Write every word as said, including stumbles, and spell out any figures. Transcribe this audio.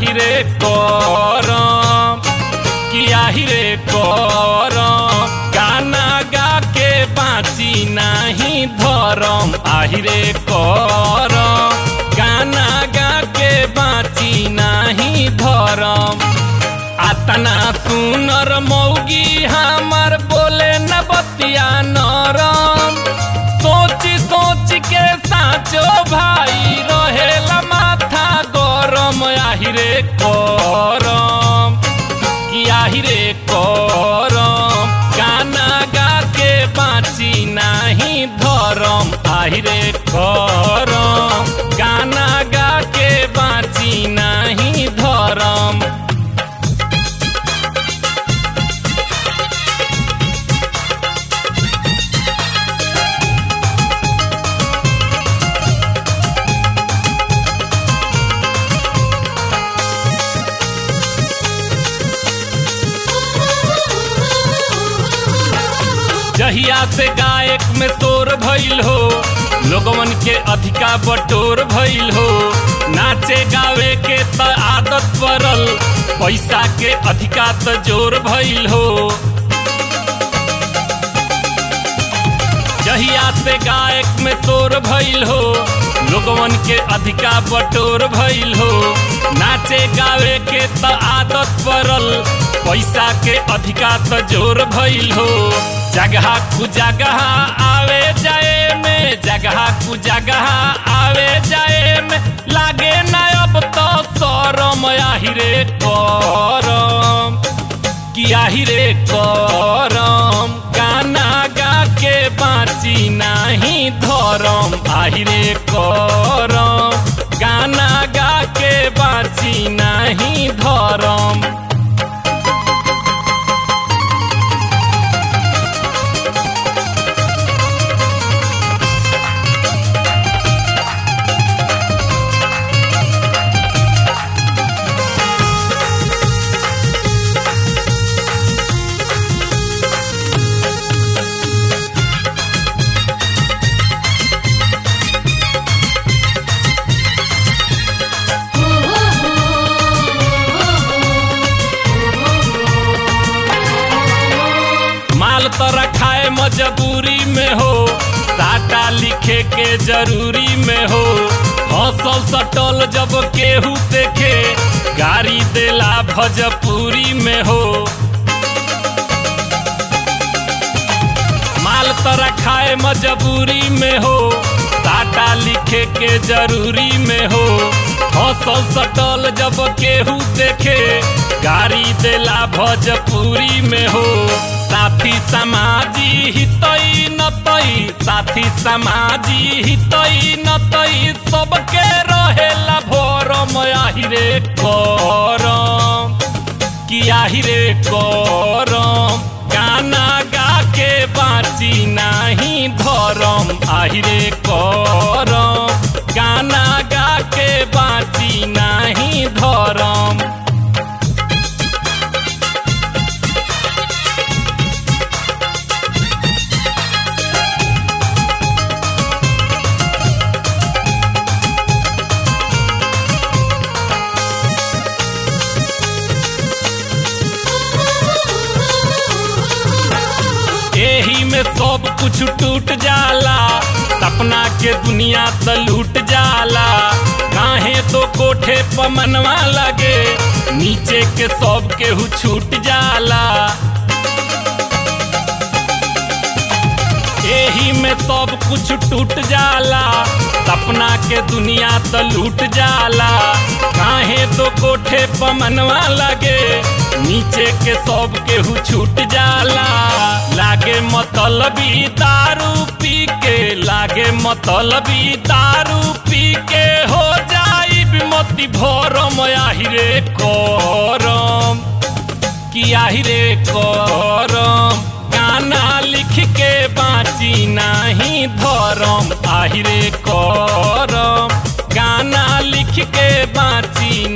आहिरे करम कि आहिरे करम गाना गा के बाँची नाही धरम आहिरे करम गाना गा के बाँची नाही धरम। आतना सुनर मौगी हमार बोले न बतिया नरम सोच सोच के साचो भाई रहेला माथा गरम आहिरे करम कि आहिरे करम गाना गा के बाँची नाही धरम आहिरे करम गाना गा के बाँची नाही धरम। जहिया से गायक में शोर भइल हो लोगवन के अधिका बटोर भइल हो नाचे गावे के त आदत पड़ल पैसा के अधिका त जोर भइल हो। जहिया से गायक में शोर भइल हो लोगवन के अधिका बटोर भइल हो नाचे गावे के त आदत पड़ल पैसा के अधिका त जोर भइल हो। जगह कु जगह आवे जाए में जगह कु जगह आवे जाए में लागे न अब तो शरम आहिरे करम कि आहिरे करम गाना गा के बाँची नाही धरम आहिरे करम गाना गा के बाँची नाही धरम। माल तोरा खाए मजबूरी में हो साटा लिखे के जरूरी में हो हौसल सटल जब केहू देखे गाड़ी देला भजपुरी में हो। माल तोरा खाए मजबूरी में हो साटा लिखे के जरूरी में हो हौसल सटल जब केहू देखे गाड़ी देला भजपुरी में हो। साथी समाजी हितई नतई साथी समाजी हितई नतई सबके रहेला भरम आहिरे करम कि आहिरे करम गाना गा के बाँची नाही धरम आहिरे करम गाना गा के बाँची नाही धरम। एही में सब कुछ टूट जाला सपना के दुनिया त लूट जाला काहे तो कोठे पर मनवा लगे नीचे के सब केहू छूट जाला। एही में सब कुछ टूट जाला सपना के दुनिया त लूट जाला काहे तो कोठे पर मनवा लगे नीचे के सब केहू छूट जाला। लागे मतलबी दारू पी के लागे मतलबी दारू पी के हो जाई बिमती भरम आहिरे करम कि आहिरे करम गाना लिख के बाँची नाही धरम आहिरे करम गाना लिख के बाँची